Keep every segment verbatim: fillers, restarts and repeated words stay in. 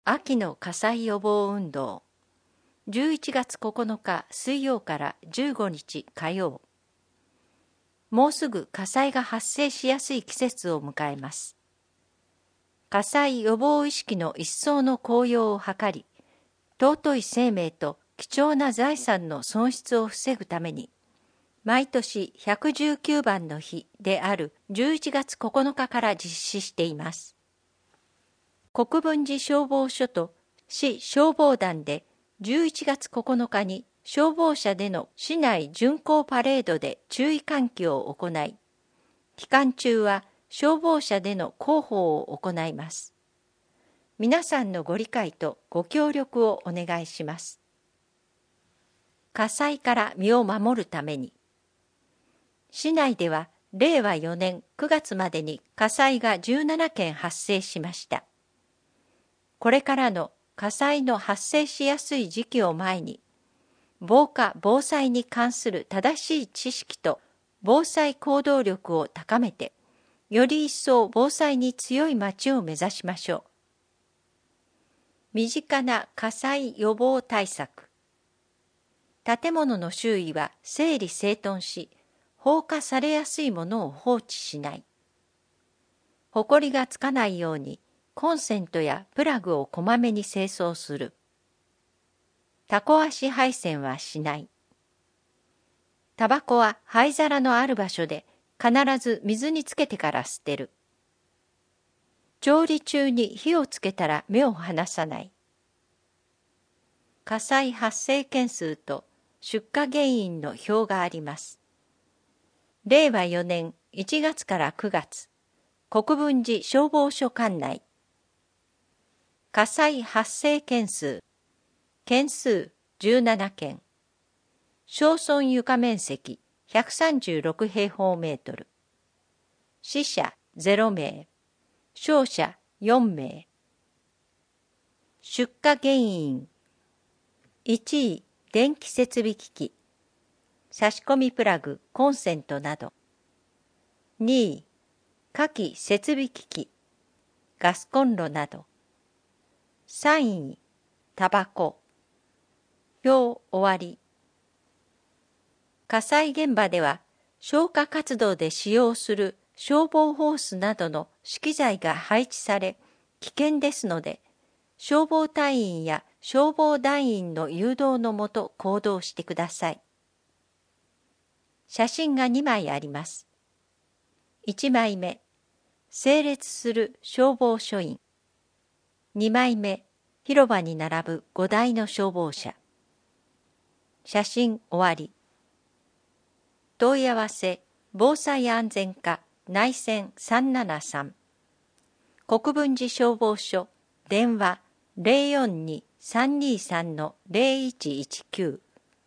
秋の火災予防運動。じゅういちがつここのか水曜からじゅうごにち火曜。もうすぐ火災が発生しやすい季節を迎えます。火災予防意識の一層の高揚を図り、尊い生命と貴重な財産の損失を防ぐために、毎年ひゃくじゅうきゅうばんの日であるじゅういちがつここのかから実施しています。国分寺消防署と市消防団でじゅういちがつここのかに消防車での市内巡行パレードで注意喚起を行い、期間中は消防車での広報を行います。皆さんのご理解とご協力をお願いします。火災から身を守るために、市内ではれいわよねんくがつまでに火災がじゅうななけん発生しました。これからの火災の発生しやすい時期を前に、防火・防災に関する正しい知識と防災行動力を高めて、より一層防災に強い町を目指しましょう。身近な火災予防対策。建物の周囲は整理整頓し、放火されやすいものを放置しない。ほこりがつかないように、コンセントやプラグをこまめに清掃する。タコ足配線はしない。タバコは灰皿のある場所で必ず水につけてから捨てる。調理中に火をつけたら目を離さない。火災発生件数と出火原因の表があります。れいわよねんいちがつからくがつ、国分寺消防署管内。火災発生件数、件数じゅうななけん、焼損床面積ひゃくさんじゅうろくへいほうメートル、死者ゼロめい、傷者よんめい。出火原因、いちい電気設備機器、差し込みプラグ、コンセントなど。にい火器設備機器、ガスコンロなど。さんいタバコ。表終わり。火災現場では消火活動で使用する消防ホースなどの資機材が配置され危険ですので、消防隊員や消防団員の誘導のもと行動してください。写真がにまいあります。いちまいめ、整列する消防署員。にまいめ、広場に並ぶごだいの消防車。写真終わり。問い合わせ、防災安全課内線さんななさん。国分寺消防署、電話 ゼロよんに さんにさん ゼロいちいちきゅう。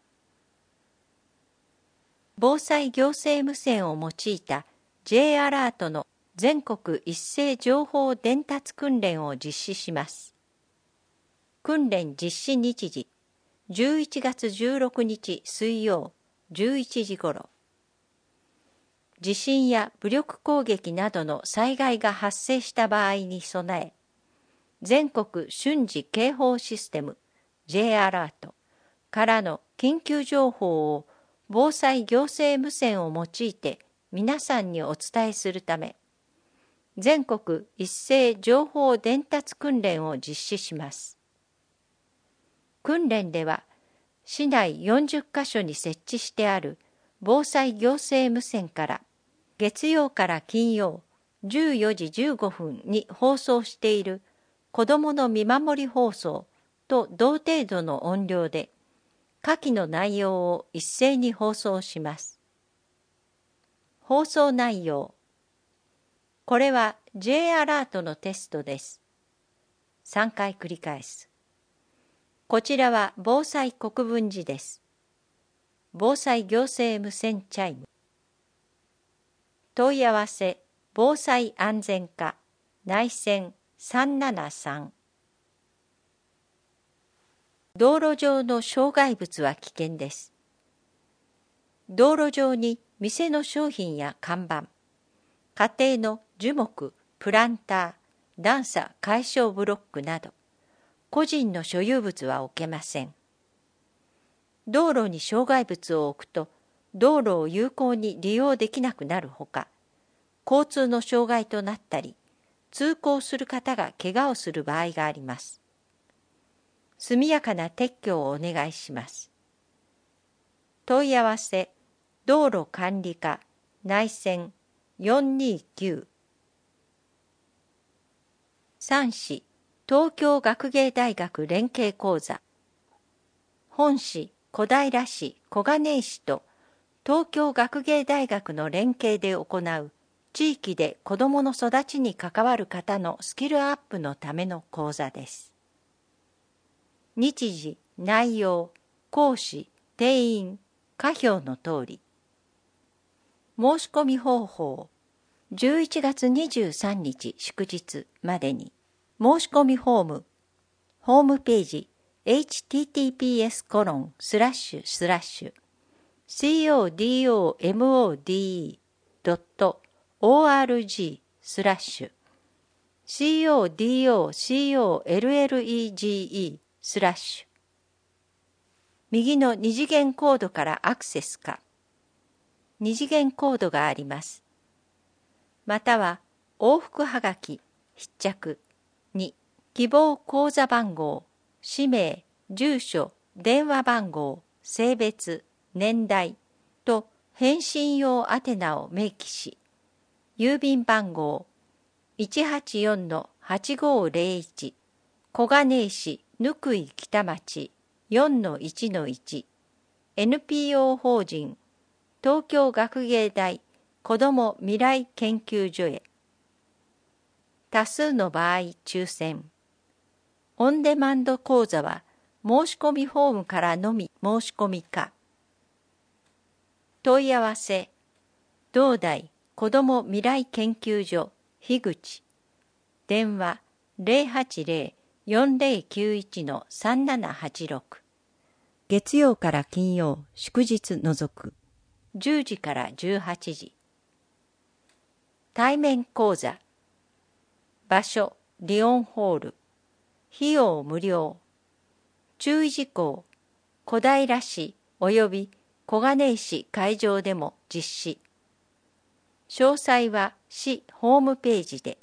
防災行政無線を用いた J アラートの全国一斉情報伝達訓練を実施します。訓練実施日時、じゅういちがつじゅうろくにち水曜じゅういちじごろ。地震や武力攻撃などの災害が発生した場合に備え、全国瞬時警報システム J アラートからの緊急情報を防災行政無線を用いて皆さんにお伝えするため、全国一斉情報伝達訓練を実施します。訓練では、市内よんじゅっかしょに設置してある防災行政無線から月曜から金曜じゅうよじじゅうごふんに放送している子どもの見守り放送と同程度の音量で下記の内容を一斉に放送します。放送内容。これは J アラートのテストです。さんかい繰り返す。こちらは防災国分寺です。防災行政無線チャイム。問い合わせ、防災安全課内線さんななさん。道路上の障害物は危険です。道路上に店の商品や看板、家庭の樹木、プランター、段差解消ブロックなど、 個人の所有物は置けません。道路に障害物を置くと、道路を有効に利用できなくなるほか、交通の障害となったり、通行する方が怪我をする場合があります。速やかな撤去をお願いします。問い合わせ、道路管理課内線よんにきゅう。三市、東京学芸大学連携講座。本市、小平市、小金井市と東京学芸大学の連携で行う地域で子どもの育ちに関わる方のスキルアップのための講座です。日時、内容、講師、定員、下表の通り。申し込み方法、じゅういちがつにじゅうさんにち祝日までに、申し込みフォーム、ホームページ、エイチティーティーピーエスコロンスラッシュスラッシュ codomode.org スラッシュ codocOllege スラッシュ右の二次元コードからアクセスか二次元コードがあります。または往復はがき必着に希望口座番号、氏名、住所、電話番号、性別、年代と返信用宛名を明記し、郵便番号 いちはちよんのはちごーぜろいち 小金井市貫井北町 よんのいちのいち エヌピーオー 法人東京学芸大子ども未来研究所へ。多数の場合抽選。オンデマンド講座は申し込みフォームからのみ申し込みか。問い合わせ、同大子ども未来研究所樋口、電話 ゼロはちゼロ よんゼロきゅういち のさんななはちろく。月曜から金曜、祝日除く。じゅうじからじゅうはちじ。対面講座。場所、リオンホール。費用無料。注意事項、小平市及び小金井市会場でも実施。詳細は市ホームページで。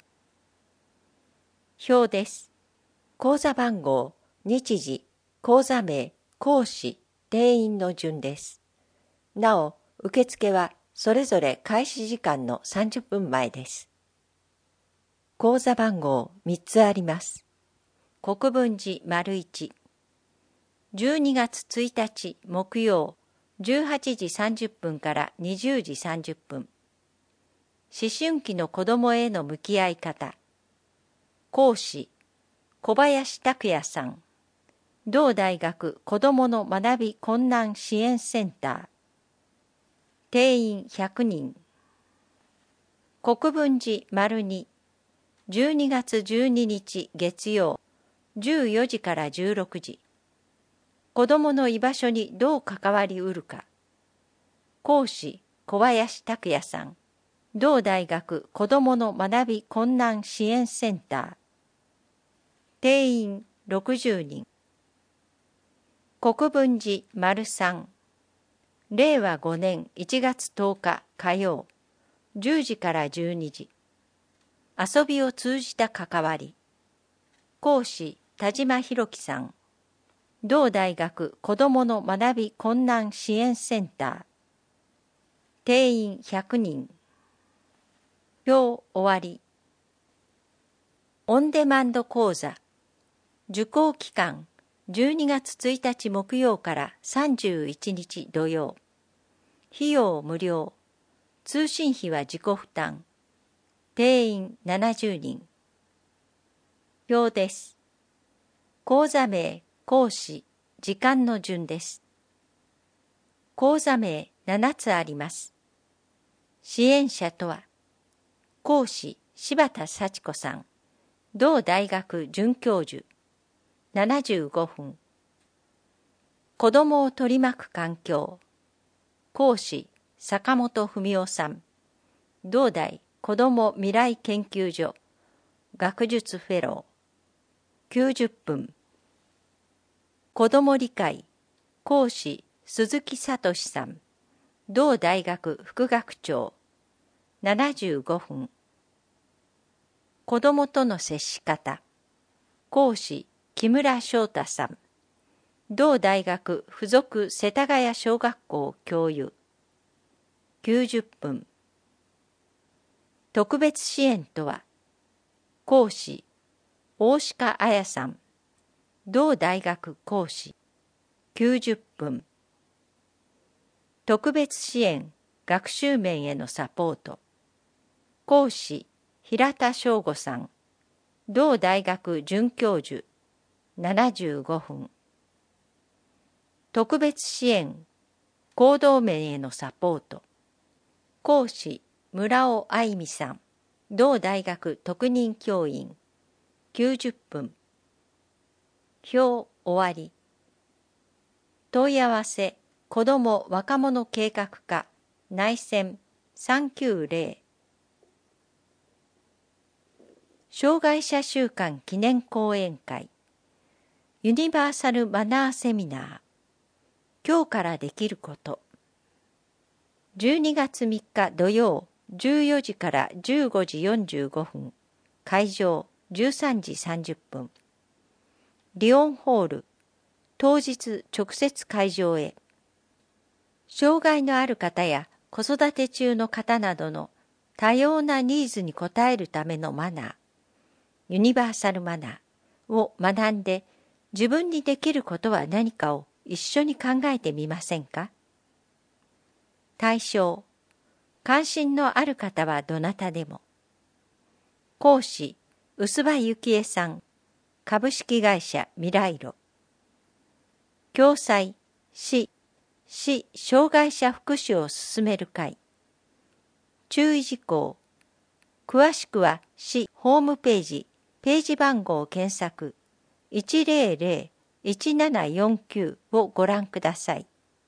表です。講座番号、日時、講座名、講師、定員の順です。なお、受付はそれぞれ開始時間のさんじゅっぷんまえです。講座番号みっつあります。国分寺丸一。じゅうにがつついたち木曜じゅうはちじさんじゅっぷんからにじゅうじさんじゅっぷん。思春期の子どもへの向き合い方。講師、小林拓也さん。同大学子どもの学び困難支援センター。定員ひゃくにん。国分寺丸に。じゅうにがつじゅうににち月曜、じゅうよじからじゅうろくじ。子どもの居場所にどう関わりうるか。講師、小林拓也さん。同大学子どもの学び困難支援センター。定員ろくじゅうにん。国分寺丸さん。れいわごねんいちがつとおか火曜、じゅうじからじゅうにじ。遊びを通じた関わり。講師、田島博樹さん。同大学子どもの学び困難支援センター。定員ひゃくにん。表終わり。オンデマンド講座。受講期間、じゅうにがつついたち木曜からさんじゅういちにち土曜。費用無料。通信費は自己負担。定員ななじゅうにん。表です。講座名、講師、時間の順です。講座名ななつあります。支援者とは、講師、柴田幸子さん。同大学准教授。ななじゅうごふん。子どもを取り巻く環境。講師、坂本文夫さん。同大子ども未来研究所。学術フェロー。きゅうじゅっぷん。 子ども理解講師鈴木聡さん、同大学副学長ななじゅうごふん。子どもとの接し方講師木村翔太さん、同大学附属世田谷小学校教諭きゅうじゅっぷん。特別支援とは講師大鹿彩さん、同大学講師きゅうじゅっぷん。特別支援学習面へのサポート講師平田翔吾さん、同大学准教授ななじゅうごふん。特別支援行動面へのサポート講師村尾愛美さん、同大学特任教員きゅうじゅっぷん。表終わり。問い合わせ子ども若者計画課内線さんきゅうゼロ。障害者週間記念講演会ユニバーサルマナーセミナー今日からできることじゅうにがつみっか土曜じゅうよじからじゅうごじよんじゅうごふん、会場じゅうさんじさんじゅっぷん。リオンホール、当日直接会場へ。障害のある方や子育て中の方などの多様なニーズに応えるためのマナー、ユニバーサルマナーを学んで自分にできることは何かを一緒に考えてみませんか？対象、関心のある方はどなたでも。講師、薄葉幸恵さん、株式会社未来路。共催、市、市障害者福祉を進める会。注意事項。詳しくは市ホームページ、ページ番号を検索いちゼロゼロ いちななよんきゅうをご覧ください。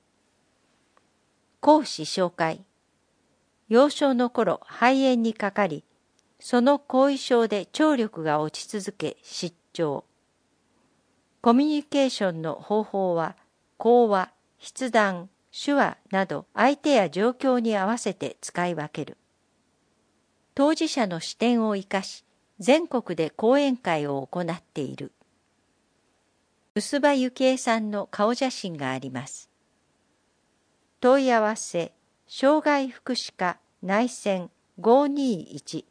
講師紹介。幼少の頃肺炎にかかり、その後遺症で聴力が落ち続け失調。コミュニケーションの方法は口話、筆談、手話など相手や状況に合わせて使い分ける。当事者の視点を生かし、全国で講演会を行っている。薄葉幸恵さんの顔写真があります。問い合わせ、障害福祉課内線ごにいち。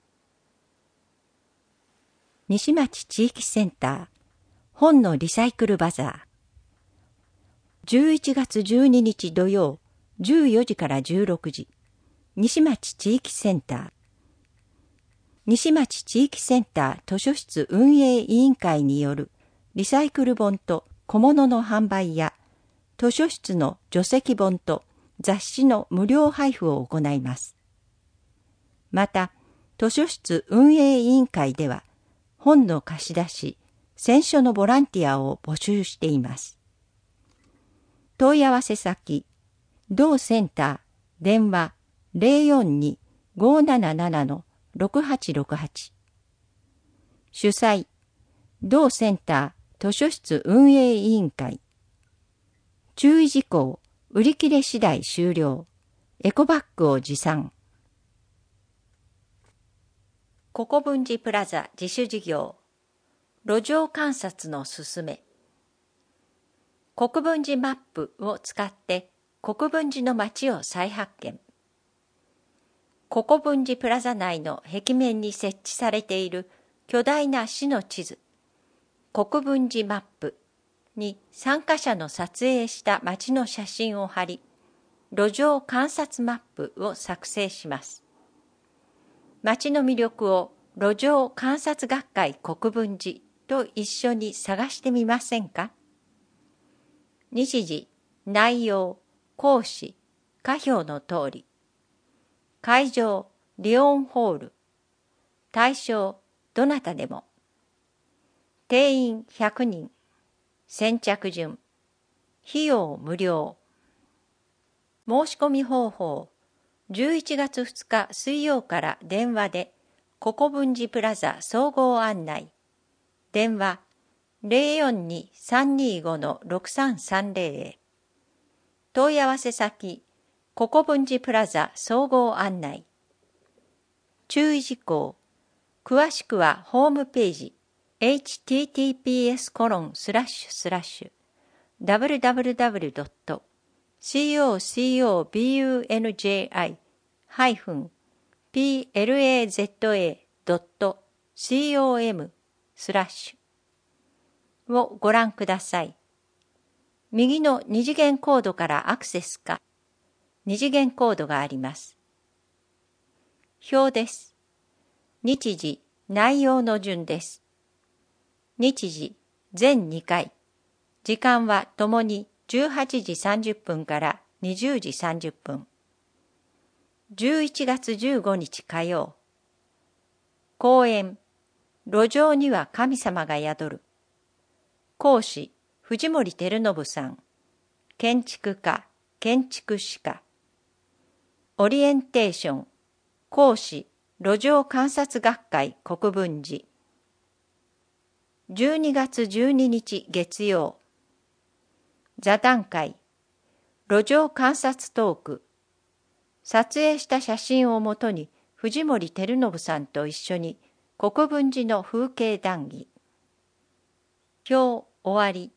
西町地域センター、本のリサイクルバザー。じゅういちがつじゅうににち土曜、じゅうよじからじゅうろくじ、西町地域センター。西町地域センター図書室運営委員会によるリサイクル本と小物の販売や図書室の除籍本と雑誌の無料配布を行います。また、図書室運営委員会では本の貸し出し、選書のボランティアを募集しています。問い合わせ先、同センター、電話 ゼロよんに ごーなななな ろくはちろくはち。主催、同センター図書室運営委員会。注意事項、売り切れ次第終了。エコバッグを持参。ココブンジプラザ自主事業。路上観察のすすめ。国分寺マップを使って国分寺の街を再発見。国分寺プラザ内の壁面に設置されている巨大な市の地図、国分寺マップに参加者の撮影した街の写真を貼り、路上観察マップを作成します。街の魅力を路上観察学会国分寺と一緒に探してみませんか？日時、内容、講師、下表の通り。会場、リオンホール。対象、どなたでも。定員ひゃくにん。先着順。費用無料。申し込み方法。じゅういちがつふつか水曜から電話で、国分寺プラザ総合案内。電話ゼロよんに さんにーご ろくさんさんゼロ へ。問い合わせ先、国分寺プラザ総合案内。注意事項。詳しくはホームページ エイチティーティーピーエスコロンスラッシュスラッシュダブリュダブリュダブリュドットココブンジハイフンプラザドットコムスラッシュをご覧ください。右の二次元コードからアクセスか、二次元コードがあります。表です。日時、内容の順です。日時、全にかい。時間はともにじゅうはちじさんじゅっぷんからにじゅうじさんじゅっぷん。じゅういちがつじゅうごにち火曜。講演、路上には神様が宿る。講師、藤森照信さん。建築家、建築士家。オリエンテーション、講師、路上観察学会国分寺。じゅうにがつじゅうににち月曜。座談会、路上観察トーク。撮影した写真をもとに藤森照信さんと一緒に国分寺の風景談義。表終わり。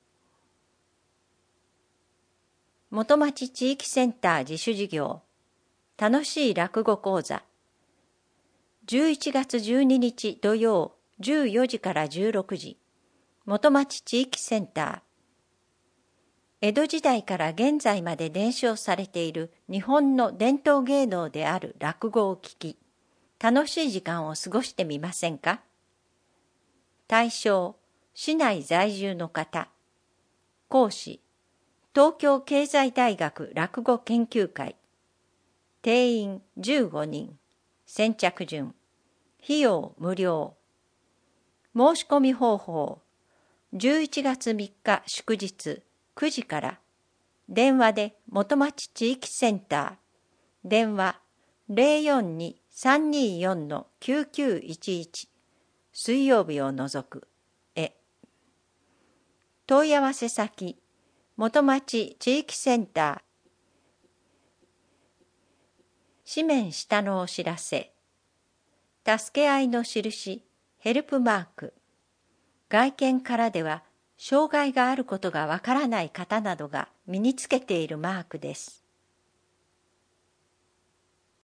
元町地域センター自主事業。楽しい落語講座。じゅういちがつじゅうににち土曜じゅうよじからじゅうろくじ。元町地域センター。江戸時代から現在まで伝承されている日本の伝統芸能である落語を聞き、楽しい時間を過ごしてみませんか？対象、市内在住の方。講師、東京経済大学落語研究会。定員じゅうごにん。先着順。費用無料。申し込み方法。じゅういちがつみっか祝日くじから。電話で元町地域センター。電話ゼロよんに さんにーよん きゅうきゅういちいち。水曜日を除く。へ。問い合わせ先。元町地域センター。紙面下のお知らせ。助け合いの印、ヘルプマーク。外見からでは、障害があることがわからない方などが身につけているマークです。